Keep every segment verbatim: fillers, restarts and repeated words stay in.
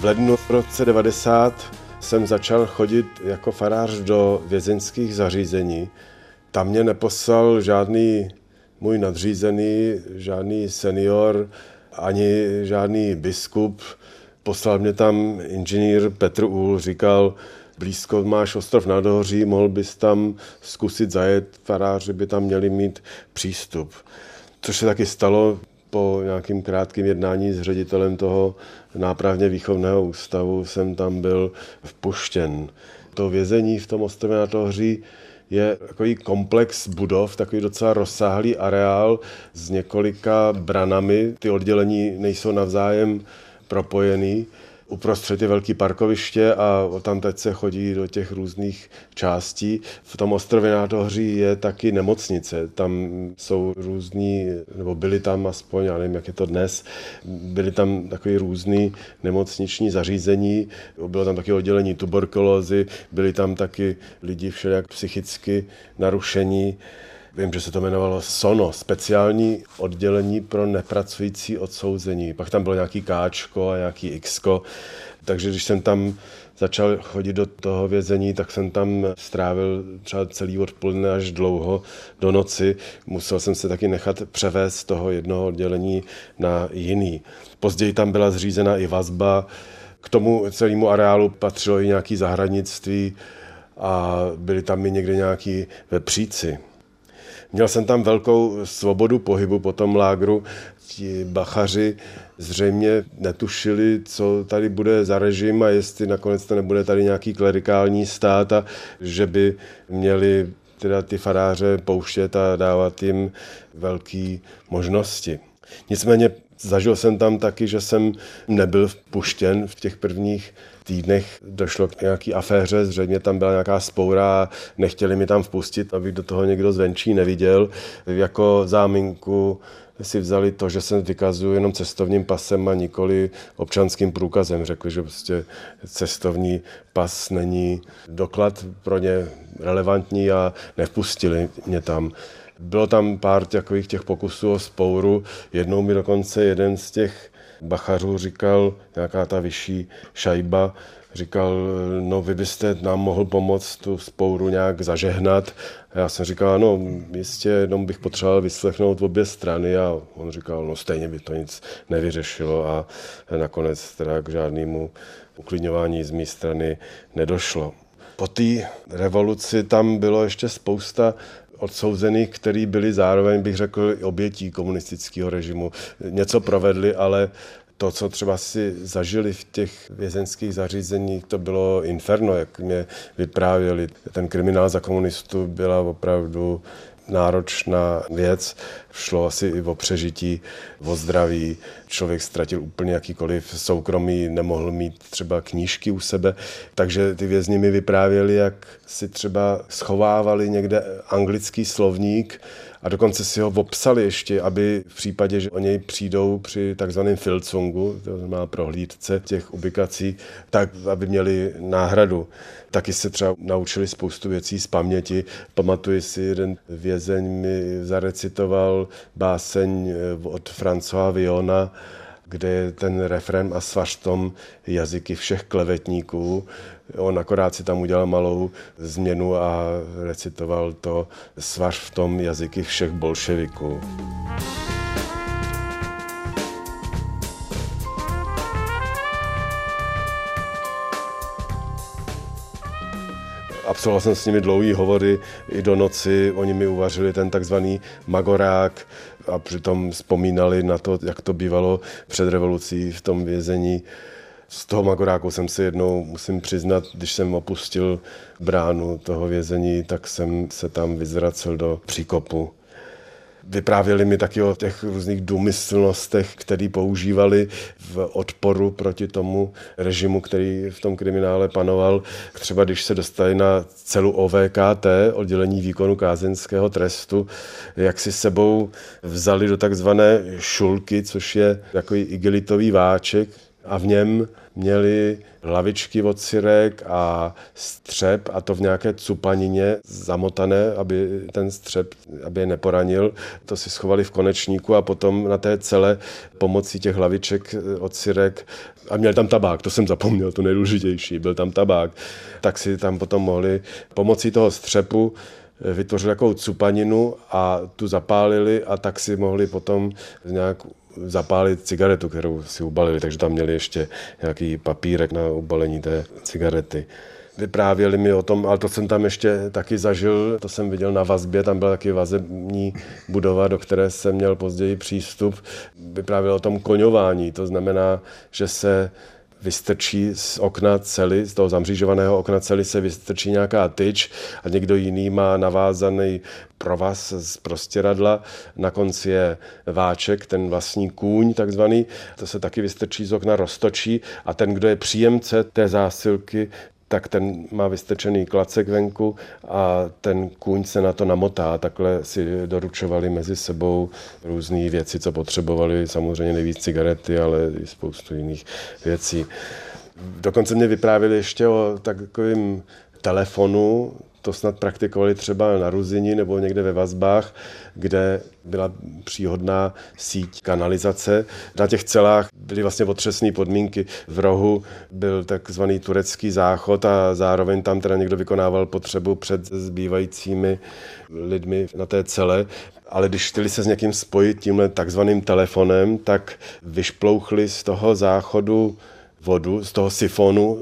V lednu v roce devadesát jsem začal chodit jako farář do vězeňských zařízení. Tam mě neposlal žádný můj nadřízený, žádný senior, ani žádný biskup. Poslal mě tam inženýr Petr Uhl, říkal, blízko máš ostrov nad Hoří, mohl bys tam zkusit zajet, faráři by tam měli mít přístup. Což se taky stalo. Po nějakým krátkým jednání s ředitelem toho nápravně výchovného ústavu jsem tam byl vpuštěn. To vězení v tom ostrově nad Hoří je takový komplex budov, takový docela rozsáhlý areál s několika branami. Ty oddělení nejsou navzájem propojený. Uprostřed je velký parkoviště a tam teď se chodí do těch různých částí. V tom ostrově nad Hoří je taky nemocnice. Tam jsou různí, nebo byly tam aspoň, já nevím, jak je to dnes, byly tam takové různý nemocniční zařízení. Bylo tam taky oddělení tuberkulózy, byli tam taky lidi všelijak psychicky narušení. Vím, že se to jmenovalo SONO, speciální oddělení pro nepracující odsouzení. Pak tam bylo nějaký Káčko a nějaký Xko. Takže když jsem tam začal chodit do toho vězení, tak jsem tam strávil třeba celý odpoledne až dlouho do noci. Musel jsem se taky nechat převést z toho jednoho oddělení na jiný. Později tam byla zřízena i vazba. K tomu celému areálu patřilo i nějaké zahradnictví a byli tam i někde nějaký vepříci. Měl jsem tam velkou svobodu pohybu po tom lágru. Ti bachaři zřejmě netušili, co tady bude za režim a jestli nakonec to nebude tady nějaký klerikální stát a že by měli teda ty faráře pouštět a dávat jim velké možnosti. Nicméně zažil jsem tam taky, že jsem nebyl vpuštěn v těch prvních týdnech. Došlo k nějaký aféře, zřejmě tam byla nějaká spoura a nechtěli mi tam vpustit, aby do toho někdo zvenčí neviděl. Jako záminku si vzali to, že jsem vykazuju jenom cestovním pasem a nikoli občanským průkazem. Řekli, že prostě cestovní pas není doklad pro ně relevantní a nevpustili mě tam. Bylo tam pár takových těch pokusů o spouru. Jednou mi dokonce jeden z těch bachařů říkal, nějaká ta vyšší šajba, říkal, no vy byste nám mohl pomoct tu spouru nějak zažehnat. A já jsem říkal, no jistě, jenom bych potřeboval vyslechnout obě strany a on říkal, no stejně by to nic nevyřešilo a nakonec teda k žádnému uklidňování z mé strany nedošlo. Po té revoluci tam bylo ještě spousta odsouzených, kteří byli zároveň, bych řekl, obětí komunistického režimu. Něco provedli, ale to, co třeba si zažili v těch vězeňských zařízeních, to bylo inferno, jak mě vyprávěli. Ten kriminál za komunistů byla opravdu náročná věc. Šlo asi i o přežití, o zdraví. Člověk ztratil úplně jakýkoliv soukromí, nemohl mít třeba knížky u sebe. Takže ty vězni mi vyprávěli, jak si třeba schovávali někde anglický slovník a dokonce si ho opsali ještě, aby v případě, že o něj přijdou při takzvaném filcungu, to znamená prohlídce těch ubikací, tak aby měli náhradu. Taky se třeba naučili spoustu věcí z paměti. Pamatuji si, jeden vězeň mi zarecitoval báseň od Françoise Villona, kde je ten refrén a svař v tom jazyky všech klevetníků. On akorát si tam udělal malou změnu a recitoval to svař v tom jazyky všech bolševiků. Absolvoval jsem s nimi dlouhý hovory i do noci, oni mi uvařili ten takzvaný magorák a přitom vzpomínali na to, jak to bývalo před revolucí v tom vězení. Z toho magoráku jsem si jednou, musím přiznat, když jsem opustil bránu toho vězení, tak jsem se tam vyzvracel do příkopu. Vyprávěli mi taky o těch různých důmyslnostech, které používali v odporu proti tomu režimu, který v tom kriminále panoval. Třeba když se dostali na celu O V K T, oddělení výkonu kázeňského trestu, jak si sebou vzali do takzvané šulky, což je takový igelitový váček, a v něm měli lavičky od sirek a střep a to v nějaké cupanině zamotané, aby ten střep, aby je neporanil. To si schovali v konečníku a potom na té cele pomocí těch laviček od sirek a měl tam tabák, to jsem zapomněl, to nejdůležitější, byl tam tabák, tak si tam potom mohli pomocí toho střepu vytvořili takovou cupaninu a tu zapálili a tak si mohli potom nějak zapálit cigaretu, kterou si ubalili, takže tam měli ještě nějaký papírek na ubalení té cigarety. Vyprávěli mi o tom, ale to jsem tam ještě taky zažil, to jsem viděl na vazbě, tam byla taky vazební budova, do které jsem měl později přístup. Vyprávěl o tom koňování, to znamená, že se vystrčí z okna cely, z toho zamřížovaného okna cely se vystrčí nějaká tyč a někdo jiný má navázaný provaz z prostěradla. Na konci je váček, ten vlastní kůň takzvaný, to se taky vystrčí z okna, roztočí a ten, kdo je příjemce té zásilky, tak ten má vystrčený klacek venku a ten kůň se na to namotá. Takhle si doručovali mezi sebou různé věci, co potřebovali, samozřejmě nejvíc cigarety, ale i spoustu jiných věcí. Dokonce mě vyprávěli ještě o takovém telefonu, to snad praktikovali třeba na Ruzini nebo někde ve vazbách, kde byla příhodná síť kanalizace. Na těch celách byly vlastně otřesné podmínky. V rohu byl takzvaný turecký záchod a zároveň tam teda někdo vykonával potřebu před zbývajícími lidmi na té cele. Ale když chtěli se s někým spojit tímhle takzvaným telefonem, tak vyšplouchli z toho záchodu vodu, z toho sifonu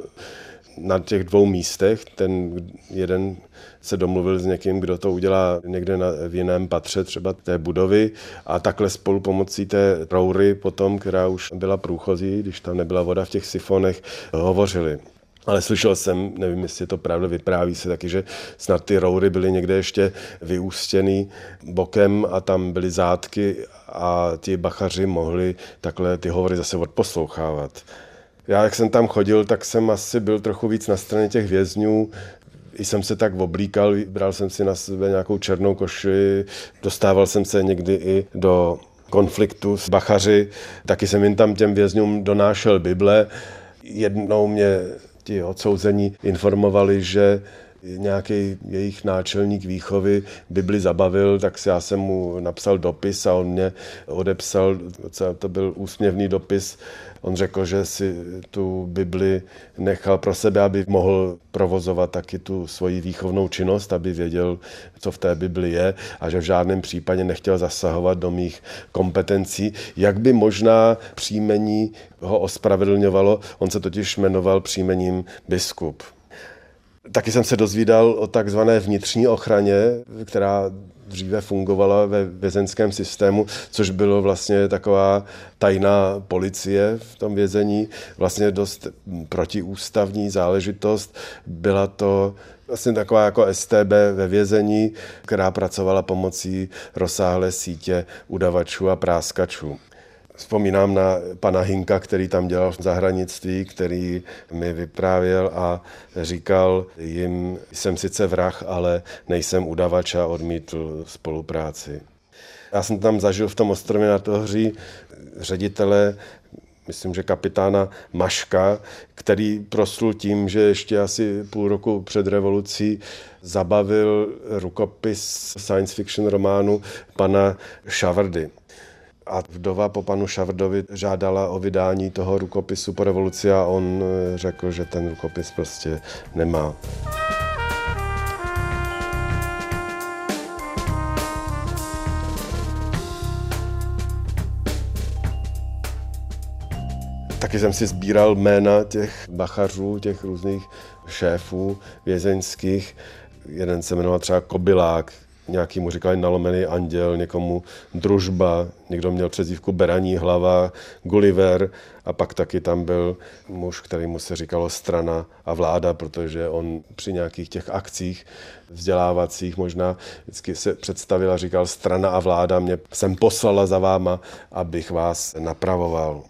na těch dvou místech. Ten jeden se domluvil s někým, kdo to udělá někde na, v jiném patře třeba té budovy a takhle spolu pomocí té roury potom, která už byla průchozí, když tam nebyla voda v těch sifonech, hovořili. Ale slyšel jsem, nevím, jestli je to pravda, vypráví se taky, že snad ty roury byly někde ještě vyústěný bokem a tam byly zátky a ti bachaři mohli takhle ty hovory zase odposlouchávat. Já, jak jsem tam chodil, tak jsem asi byl trochu víc na straně těch vězňů. I jsem se tak oblíkal, bral jsem si na sebe nějakou černou košili, dostával jsem se někdy i do konfliktu s bachaři, taky jsem jim tam těm vězňům donášel Bible. Jednou mě ti odsouzení informovali, že nějaký jejich náčelník výchovy Bibli zabavil, tak si já jsem mu napsal dopis a on mě odepsal, to byl úsměvný dopis. On řekl, že si tu Bibli nechal pro sebe, aby mohl provozovat taky tu svoji výchovnou činnost, aby věděl, co v té Bibli je a že v žádném případě nechtěl zasahovat do mých kompetencí. Jak by možná příjmení ho ospravedlňovalo, on se totiž jmenoval příjmením biskup. Taky jsem se dozvídal o takzvané vnitřní ochraně, která dříve fungovala ve vězeňském systému, což bylo vlastně taková tajná policie v tom vězení, vlastně dost protiústavní záležitost. Byla to vlastně taková jako S T B ve vězení, která pracovala pomocí rozsáhlé sítě udavačů a práskačů. Vzpomínám na pana Hinka, který tam dělal v zahradnictví, který mi vyprávěl a říkal jim, jsem sice vrah, ale nejsem udavač a odmítl spolupráci. Já jsem tam zažil v tom Ostrově nad Ohří ředitele, myslím, že kapitána Maška, který proslul tím, že ještě asi půl roku před revolucí zabavil rukopis science fiction románu pana Šavrdy. A vdova po panu Šavrdovi žádala o vydání toho rukopisu po revoluci a on řekl, že ten rukopis prostě nemá. Taky jsem si sbíral jména těch bachařů, těch různých šéfů vězeňských. Jeden se jmenoval třeba Kobylák, nějaký mu říkali nalomený anděl, někomu Družba, někdo měl přezdívku Beraní hlava, Gulliver a pak taky tam byl muž, kterýmu se říkalo Strana a vláda, protože on při nějakých těch akcích vzdělávacích možná vždycky se představil a říkal Strana a vláda mě sem poslala za váma, abych vás napravoval.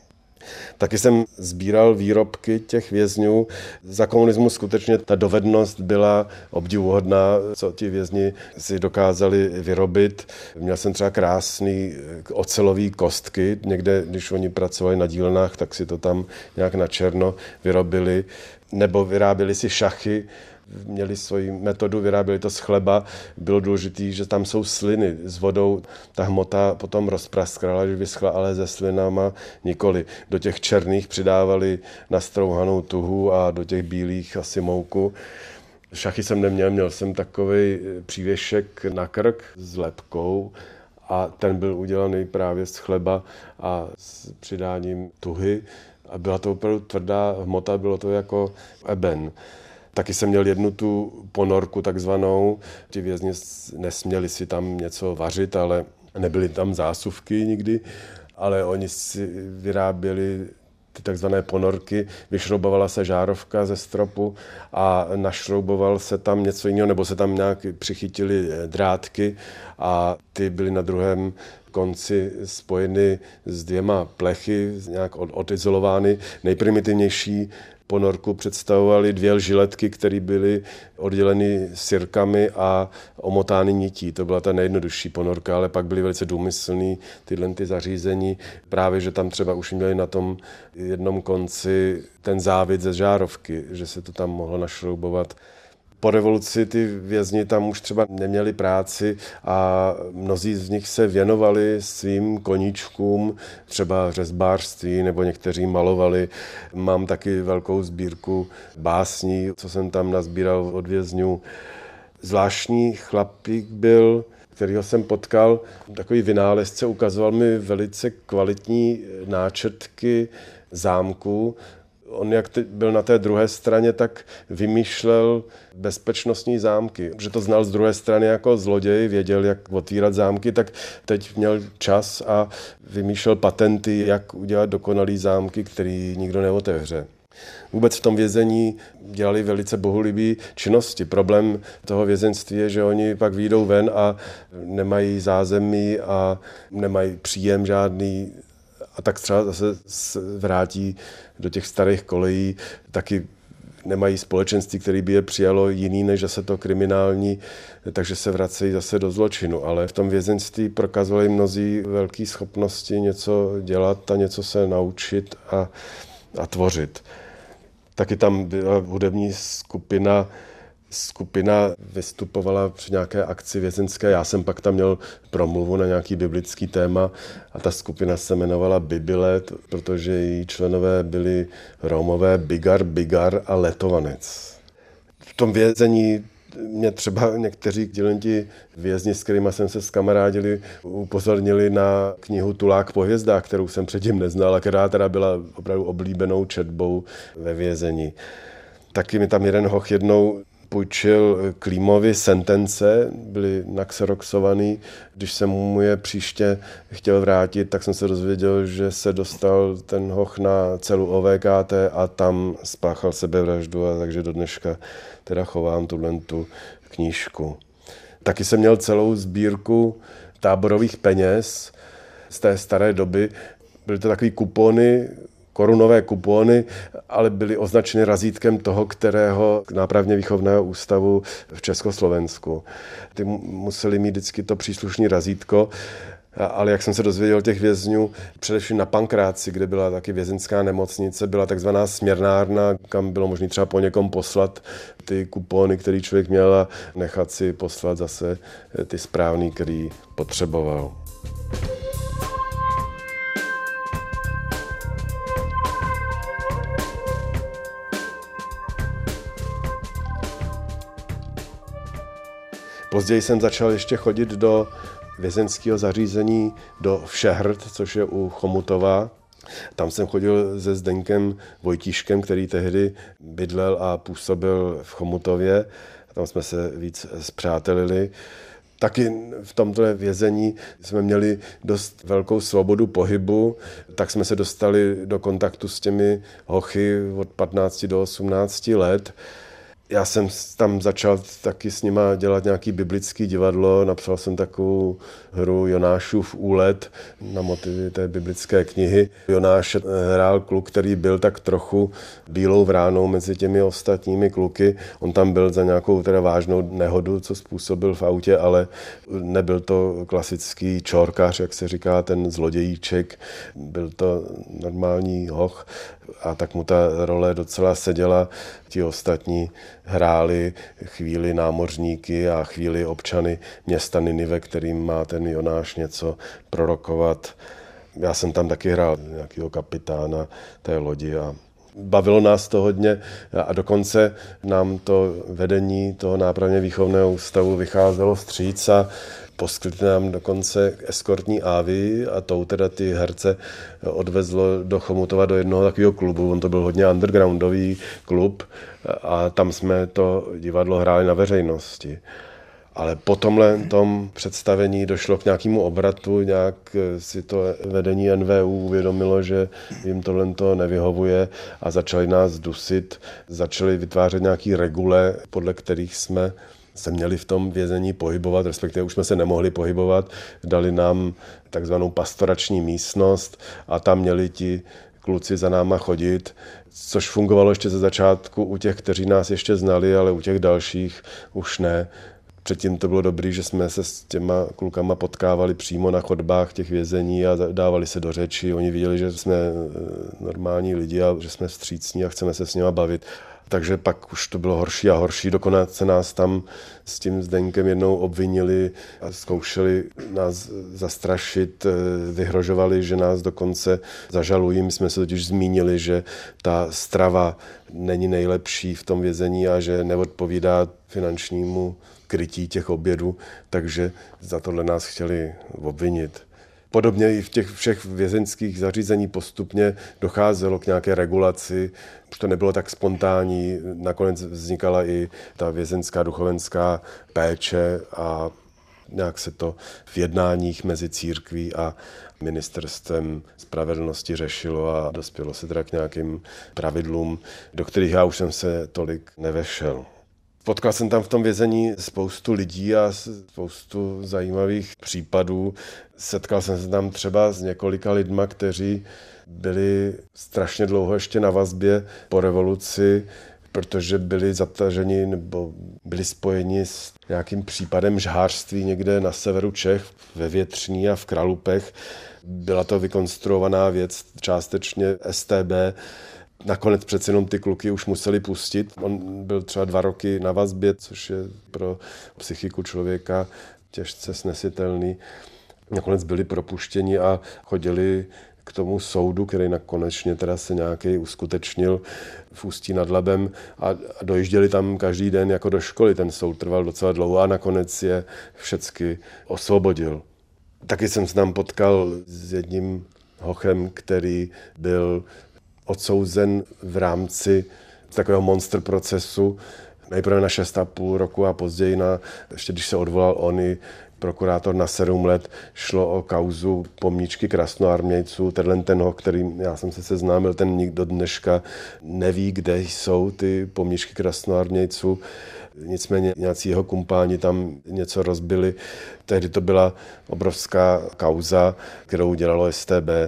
Taky jsem sbíral výrobky těch vězňů. Za komunismu skutečně ta dovednost byla obdivuhodná, co ti vězni si dokázali vyrobit. Měl jsem třeba krásný ocelový kostky. Někde, když oni pracovali na dílnách, tak si to tam nějak na černo vyrobili. Nebo vyráběli si šachy. Měli svoji metodu, vyráběli to z chleba. Bylo důležité, že tam jsou sliny s vodou. Ta hmota potom rozpraskrala, že vyschla, ale se slinama nikoli. Do těch černých přidávali nastrouhanou tuhu a do těch bílých asi mouku. Šachy jsem neměl, měl jsem takový přívěšek na krk s lebkou a ten byl udělaný právě z chleba a s přidáním tuhy. A byla to opravdu tvrdá hmota, bylo to jako eben. Taky jsem měl jednu tu ponorku takzvanou. Ti vězni nesměli si tam něco vařit, ale nebyly tam zásuvky nikdy, ale oni si vyráběli ty takzvané ponorky, vyšroubovala se žárovka ze stropu a našrouboval se tam něco jiného, nebo se tam nějak přichytily drátky a ty byly na druhém konci spojeny s dvěma plechy, nějak odizolovány. Nejprimitivnější ponorku představovaly dvě žiletky, které byly odděleny sirkami a omotány nití. To byla ta nejjednodušší ponorka, ale pak byly velice důmyslný tyhle ty zařízení. Právě, že tam třeba už měli na tom jednom konci ten závit ze žárovky, že se to tam mohlo našroubovat. Po revoluci ty vězni tam už třeba neměli práci a mnozí z nich se věnovali svým koníčkům, třeba řezbářství nebo někteří malovali. Mám taky velkou sbírku básní, co jsem tam nazbíral od vězňů. Zvláštní chlapík byl, kterýho jsem potkal, takový vynálezce, ukazoval mi velice kvalitní náčrtky zámku. On, jak byl na té druhé straně, tak vymýšlel bezpečnostní zámky. Že to znal z druhé strany jako zloděj, věděl, jak otvírat zámky, tak teď měl čas a vymýšlel patenty, jak udělat dokonalý zámky, který nikdo neotevře. Vůbec v tom vězení dělali velice bohulibý činnosti. Problém toho vězenství je, že oni pak vyjdou ven a nemají zázemí a nemají příjem žádný. A tak třeba zase vrátí do těch starých kolejí, taky nemají společenství, které by je přijalo jiný, než zase to kriminální, takže se vracejí zase do zločinu. Ale v tom vězeňství prokazovali mnozí velké schopnosti něco dělat a něco se naučit a, a tvořit. Taky tam byla hudební skupina, Skupina vystupovala při nějaké akci vězeňské. Já jsem pak tam měl promluvu na nějaký biblický téma a ta skupina se jmenovala Bibyle, protože její členové byli Rómové Bigar, Bigar a Letovanec. V tom vězení mě třeba někteří dělenti vězni, s kterými jsem se skamarádili, upozornili na knihu Tulák po hvězdách, kterou jsem předtím neznal a která teda byla opravdu oblíbenou četbou ve vězení. Taky mi tam jeden hoch jednou půjčil Klímovi sentence, byly naxeroxovaný. Když jsem mu je příště chtěl vrátit, tak jsem se dozvěděl, že se dostal ten hoch na celu O V K T a tam spáchal sebevraždu, a takže do dneška teda chovám tuhle tu knížku. Taky jsem měl celou sbírku táborových peněz z té staré doby. Byly to takové kupony, korunové kupony, ale byly označeny razítkem toho, kterého nápravně výchovného ústavu v Československu. Ty museli mít vždycky to příslušné razítko, ale jak jsem se dozvěděl těch vězňů, především na Pankráci, kde byla taky vězeňská nemocnice, byla takzvaná směrnárna, kam bylo možné třeba po někom poslat ty kupony, který člověk měl a nechat si poslat zase ty správný, který potřeboval. Později jsem začal ještě chodit do vězeňského zařízení do Všehrd, což je u Chomutova. Tam jsem chodil se Zdeňkem Vojtíškem, který tehdy bydlel a působil v Chomutově. Tam jsme se víc spřátelili. Taky v tomto vězení jsme měli dost velkou svobodu pohybu, tak jsme se dostali do kontaktu s těmi hochy od patnácti do osmnácti let. Já jsem tam začal taky s nima dělat nějaký biblický divadlo, napsal jsem takovou hru Jonášův úlet na motivy té biblické knihy. Jonáš hrál kluk, který byl tak trochu bílou vránou mezi těmi ostatními kluky. On tam byl za nějakou teda vážnou nehodu, co způsobil v autě, ale nebyl to klasický čorkař, jak se říká, ten zlodějíček. Byl to normální hoch a tak mu ta role docela seděla. Ti ostatní hráli chvíli námořníky a chvíli občany města Ninive, kterým má ten Jonáš něco prorokovat. Já jsem tam taky hrál nějakého kapitána té lodi a bavilo nás to hodně a dokonce nám to vedení toho nápravně výchovného ústavu vycházelo vstříc a poskytli nám dokonce eskortní ávy a tou teda ty herce odvezlo do Chomutova do jednoho takového klubu. On to byl hodně undergroundový klub a tam jsme to divadlo hráli na veřejnosti. Ale po tomhle tom představení došlo k nějakému obratu, nějak si to vedení N V U uvědomilo, že jim tohle to nevyhovuje a začali nás dusit, začali vytvářet nějaké regule, podle kterých jsme se měli v tom vězení pohybovat, respektive už jsme se nemohli pohybovat, dali nám takzvanou pastorační místnost a tam měli ti kluci za náma chodit, což fungovalo ještě ze začátku u těch, kteří nás ještě znali, ale u těch dalších už ne. Předtím to bylo dobrý, že jsme se s těma klukama potkávali přímo na chodbách těch vězení a dávali se do řeči. Oni viděli, že jsme normální lidi a že jsme vstřícní a chceme se s nimi bavit. Takže pak už to bylo horší a horší. Dokonce se nás tam s tím Zdeňkem jednou obvinili a zkoušeli nás zastrašit, vyhrožovali, že nás dokonce zažalují. My jsme se totiž zmínili, že ta strava není nejlepší v tom vězení a že neodpovídá finančnímu krytí těch obědů, takže za tohle nás chtěli obvinit. Podobně i v těch všech vězeňských zařízení postupně docházelo k nějaké regulaci, už to nebylo tak spontánní, nakonec vznikala i ta vězeňská duchovenská péče a nějak se to v jednáních mezi církví a ministerstvem spravedlnosti řešilo a dospělo se teda k nějakým pravidlům, do kterých já už jsem se tolik nevešel. Potkal jsem tam v tom vězení spoustu lidí a spoustu zajímavých případů. Setkal jsem se tam třeba s několika lidma, kteří byli strašně dlouho ještě na vazbě po revoluci, protože byli zataženi nebo byli spojeni s nějakým případem žhářství někde na severu Čech, ve Větřní a v Kralupech. Byla to vykonstruovaná věc, částečně S T B. Nakonec přece jenom ty kluky už museli pustit. On byl třeba dva roky na vazbě, což je pro psychiku člověka těžce snesitelný. Nakonec byli propuštěni a chodili k tomu soudu, který nakonečně teda se nějaký uskutečnil v Ústí nad Labem a dojížděli tam každý den jako do školy. Ten soud trval docela dlouho a nakonec je všecky osvobodil. Taky jsem se tam potkal s jedním hochem, který byl odsouzen v rámci takového monster procesu, nejprve na šest a půl roku a později na, ještě když se odvolal on i prokurátor na sedm let, šlo o kauzu pomníčky krasnoarmějců. Tenhle ten hoch, kterým já jsem se seznámil, ten nikdo dneška neví, kde jsou ty pomníčky krasnoarmějců. Nicméně nějací jeho kumpáni tam něco rozbili. Tehdy to byla obrovská kauza, kterou dělalo S T B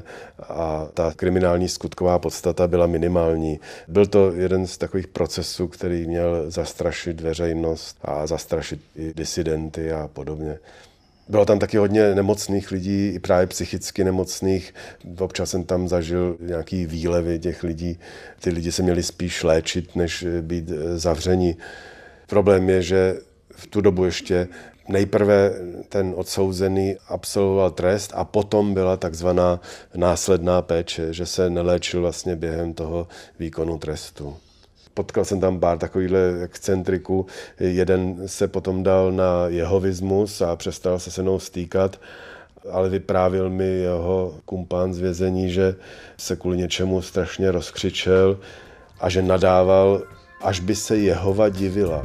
a ta kriminální skutková podstata byla minimální. Byl to jeden z takových procesů, který měl zastrašit veřejnost a zastrašit i disidenty a podobně. Bylo tam taky hodně nemocných lidí, i právě psychicky nemocných. Občas jsem tam zažil nějaký výlevy těch lidí. Ty lidi se měli spíš léčit, než být zavřeni. Problém je, že v tu dobu ještě nejprve ten odsouzený absolvoval trest a potom byla takzvaná následná péče, že se neléčil vlastně během toho výkonu trestu. Potkal jsem tam pár takovýchhle excentriků. Jeden se potom dal na jehovismus a přestal se se mnou stýkat, ale vyprávěl mi jeho kumpán z vězení, že se kvůli něčemu strašně rozkřičel a že nadával, až by se Jehova divila.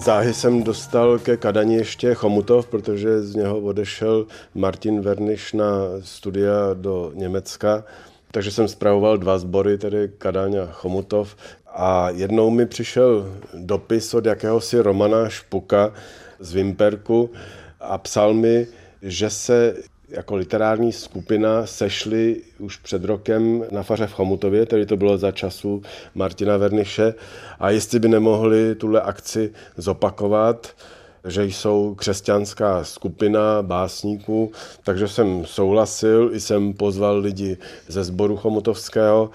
Záhy jsem dostal ke Kadani ještě Chomutov, protože z něho odešel Martin Verniš na studia do Německa. Takže jsem spravoval dva sbory, tedy Kadaň a Chomutov. A jednou mi přišel dopis od jakéhosi Romana Špuka z Vimperku a psal mi, že se jako literární skupina sešli už před rokem na faře v Chomutově, tedy to bylo za času Martina Verniše, a jestli by nemohli tuhle akci zopakovat, že jsou křesťanská skupina básníků, takže jsem souhlasil, i jsem pozval lidi ze sboru chomutovského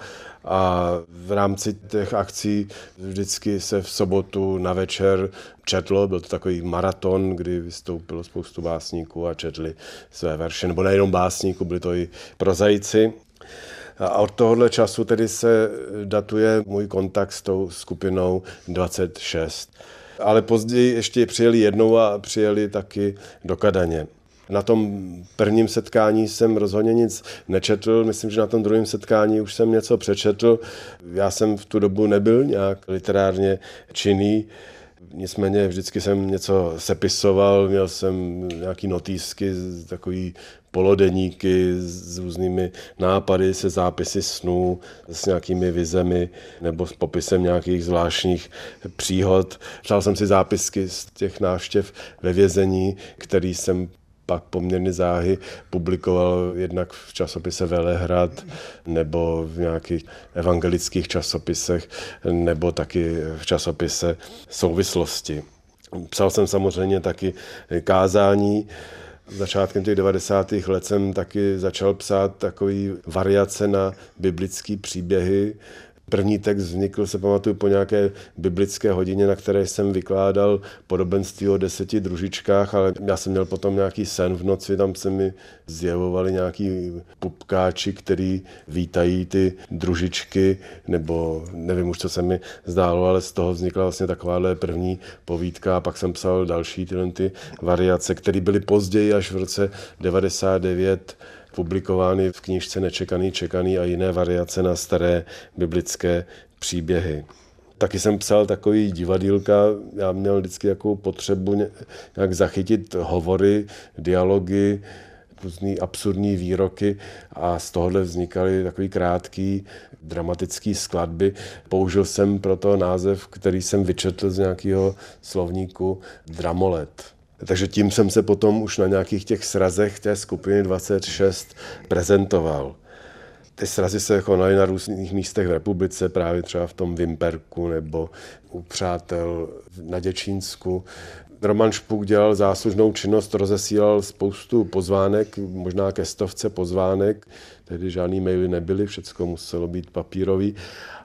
a v rámci těch akcí vždycky se v sobotu na večer četlo, byl to takový maraton, kdy vystoupilo spoustu básníků a četli své verše, nebo nejenom básníků, byli to i prozaici. A od tohohle času tedy se datuje můj kontakt s tou skupinou dvacet šest. Ale později ještě přijeli jednou a přijeli taky do Kadaně. Na tom prvním setkání jsem rozhodně nic nečetl, myslím, že na tom druhém setkání už jsem něco přečetl. Já jsem v tu dobu nebyl nějak literárně činný, nicméně vždycky jsem něco sepisoval, měl jsem nějaký notýsky, takový polodeníky s různými nápady, se zápisy snů, s nějakými vizemi nebo s popisem nějakých zvláštních příhod. Psal jsem si zápisky z těch návštěv ve vězení, který jsem pak poměrně záhy publikoval jednak v časopise Velehrad nebo v nějakých evangelických časopisech nebo taky v časopise Souvislosti. Psal jsem samozřejmě taky kázání. Začátkem těch devadesátých let jsem taky začal psát takový variace na biblické příběhy. První text vznikl, se pamatuju, po nějaké biblické hodině, na které jsem vykládal podobenství o deseti družičkách, ale já jsem měl potom nějaký sen v noci, tam se mi zjevovali nějaký pupkáči, který vítají ty družičky, nebo nevím už, co se mi zdálo, ale z toho vznikla vlastně takováhle první povídka a pak jsem psal další tyhle ty variace, které byly později až v roce devadesát devět publikovány v knížce Nečekaný, čekaný a jiné variace na staré biblické příběhy. Taky jsem psal takový divadýlka, já měl vždycky jakou potřebu nějak zachytit hovory, dialogy, různý absurdní výroky a z tohohle vznikaly takový krátký dramatický skladby. Použil jsem proto název, který jsem vyčetl z nějakého slovníku Dramolet. Takže tím jsem se potom už na nějakých těch srazech té skupiny dvacet šest prezentoval. Ty srazy se konaly na různých místech v republice, právě třeba v tom Vimperku nebo u přátel na Děčínsku. Roman Špuk dělal záslužnou činnost, rozesílal spoustu pozvánek, možná ke stovce pozvánek, tehdy žádný maily nebyly, všecko muselo být papírový.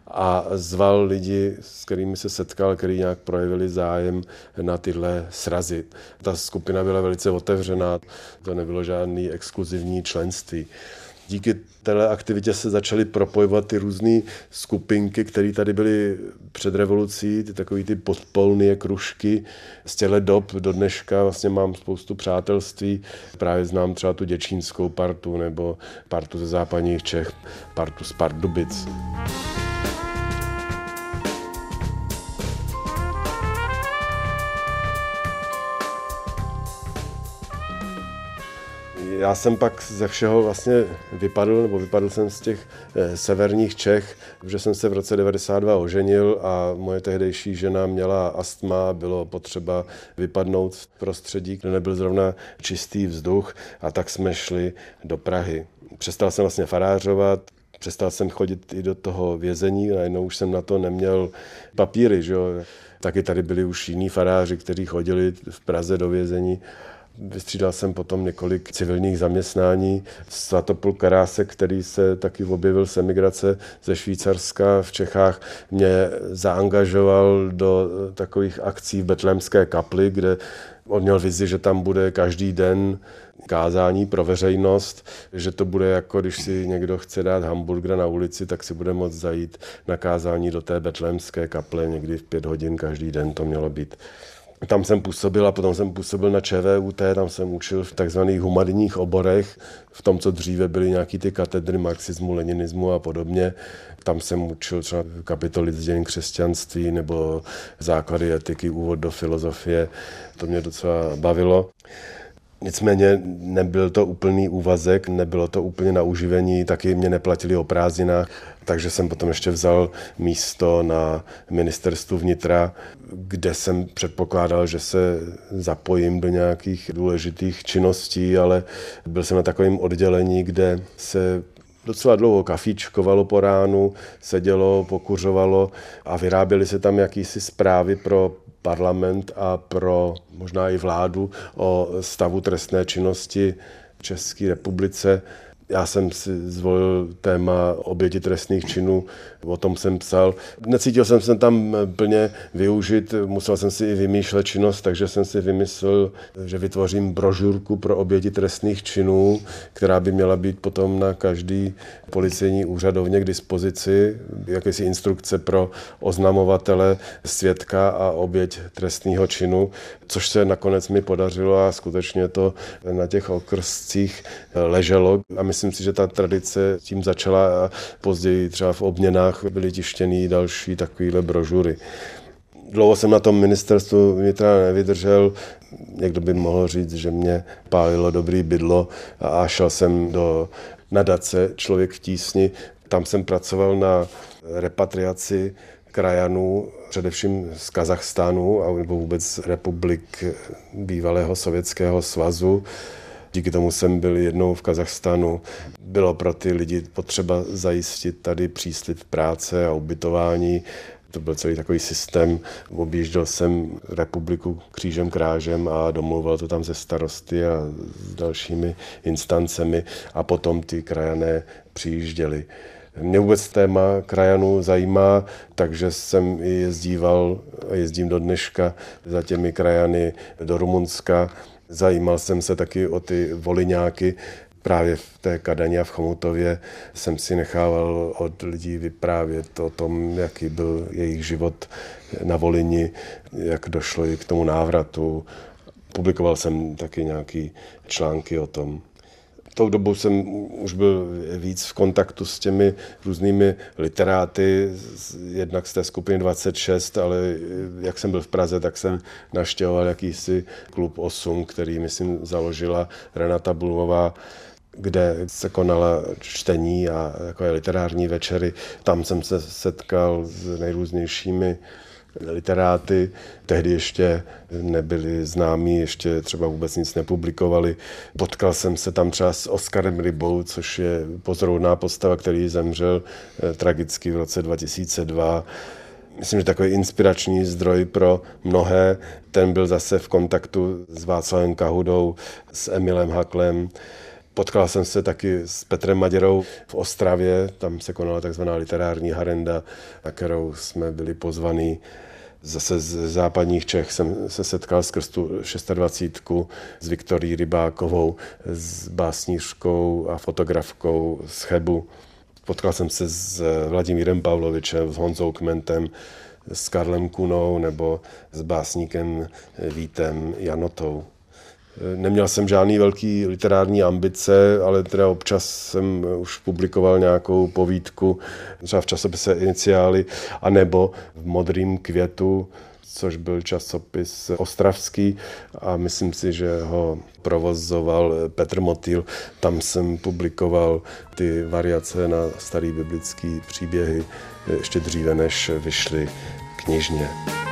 A zval lidi, s kterými se setkal, kteří nějak projevili zájem na tyhle srazy. Ta skupina byla velice otevřená, to nebylo žádný exkluzivní členství. Díky téhle aktivitě se začaly propojovat ty různé skupinky, které tady byly před revolucí, ty takový ty podpolné kružky. Z těchto dob do dneška vlastně mám spoustu přátelství. Právě znám třeba tu děčínskou partu nebo partu ze západních Čech, partu z Pardubic. Já jsem pak ze všeho vlastně vypadl, nebo vypadl jsem z těch eh, severních Čech, protože jsem se v roce devadesát dva oženil a moje tehdejší žena měla astma, bylo potřeba vypadnout z prostředí, kde nebyl zrovna čistý vzduch, a tak jsme šli do Prahy. Přestal jsem vlastně farářovat, přestal jsem chodit i do toho vězení, najednou už jsem na to neměl papíry, že jo. Taky tady byli už jiní faráři, kteří chodili v Praze do vězení. Vystřídal jsem potom několik civilních zaměstnání. Svatopluk Karásek, který se taky objevil z emigrace ze Švýcarska v Čechách, mě zaangažoval do takových akcí v Betlémské kapli, kde on měl vizi, že tam bude každý den kázání pro veřejnost, že to bude jako, když si někdo chce dát hamburgera na ulici, tak si bude moct zajít na kázání do té Betlémské kaple, někdy v pět hodin každý den to mělo být. Tam jsem působil a potom jsem působil na ČVUT, tam jsem učil v takzvaných humanitních oborech, v tom, co dříve byly nějaký ty katedry marxismu, leninismu a podobně. Tam jsem učil třeba kapitoly z dějin křesťanství nebo základy etiky, úvod do filozofie. To mě docela bavilo. Nicméně nebyl to úplný úvazek, nebylo to úplně na uživení, taky mě neplatili o prázdninách, takže jsem potom ještě vzal místo na ministerstvu vnitra, kde jsem předpokládal, že se zapojím do nějakých důležitých činností, ale byl jsem na takovém oddělení, kde se docela dlouho kafíčkovalo po ránu, sedělo, pokuřovalo a vyráběly se tam jakýsi zprávy pro parlament a pro možná i vládu o stavu trestné činnosti v České republice. Já jsem si zvolil téma oběti trestných činů, o tom jsem psal. Necítil jsem se tam plně využit, musel jsem si i vymýšlet činnost, takže jsem si vymyslel, že vytvořím brožurku pro oběti trestných činů, která by měla být potom na každý policejní úřadovně k dispozici, jakési instrukce pro oznamovatele, svědka a oběť trestného činu, což se nakonec mi podařilo a skutečně to na těch okrscích leželo. A myslím si, že ta tradice tím začala a později třeba v obměnách byly tištěny další takovéhle brožury. Dlouho jsem na tom ministerstvu vnitra nevydržel. Někdo by mohl říct, že mě pálilo dobrý bydlo a šel jsem do nadace Člověk v tísni. Tam jsem pracoval na repatriaci krajanů, především z Kazachstánu nebo vůbec republik bývalého Sovětského svazu. Díky tomu jsem byl jednou v Kazachstánu. Bylo pro ty lidi potřeba zajistit tady příslib práce a ubytování. To byl celý takový systém. Objížděl jsem republiku křížem krážem a domluval to tam se starosty a s dalšími instancemi a potom ty krajané přijížděli. Mě vůbec téma krajanů zajímá, takže jsem i jezdíval, jezdím do dneška za těmi krajany do Rumunska. Zajímal jsem se taky o ty voliňáky. Právě v té Kadani a v Chomutově jsem si nechával od lidí vyprávět o tom, jaký byl jejich život na Volyni, jak došlo i k tomu návratu. Publikoval jsem taky nějaké články o tom. Tou dobou jsem už byl víc v kontaktu s těmi různými literáty, jednak z té skupiny dvacet šest, ale jak jsem byl v Praze, tak jsem navštěvoval jakýsi klub osm, který, myslím, založila Renata Bulmová, kde se konala čtení a takové literární večery. Tam jsem se setkal s nejrůznějšími literáty. Tehdy ještě nebyli známí, ještě třeba vůbec nic nepublikovali. Potkal jsem se tam třeba s Oskarem Rybou, což je pozoruhodná postava, který zemřel tragicky v roce dva tisíce dva. Myslím, že takový inspirační zdroj pro mnohé. Ten byl zase v kontaktu s Václavem Kahudou, s Emilem Haklem. Potkal jsem se taky s Petrem Maděrou v Ostravě, tam se konala takzvaná literární harenda, na kterou jsme byli pozvaní. Zase z západních Čech jsem se setkal skrz tu dvacet šest s Viktorií Rybákovou, s básnířkou a fotografkou z Chebu. Potkal jsem se s Vladimírem Pavlovičem, s Honzou Kmentem, s Karlem Kunou nebo s básníkem Vítem Janotou. Neměl jsem žádný velký literární ambice, ale teda občas jsem už publikoval nějakou povídku, třeba v časopise Iniciály, anebo v Modrým květu, což byl časopis ostravský a myslím si, že ho provozoval Petr Motýl. Tam jsem publikoval ty variace na starý biblický příběhy ještě dříve, než vyšly knižně.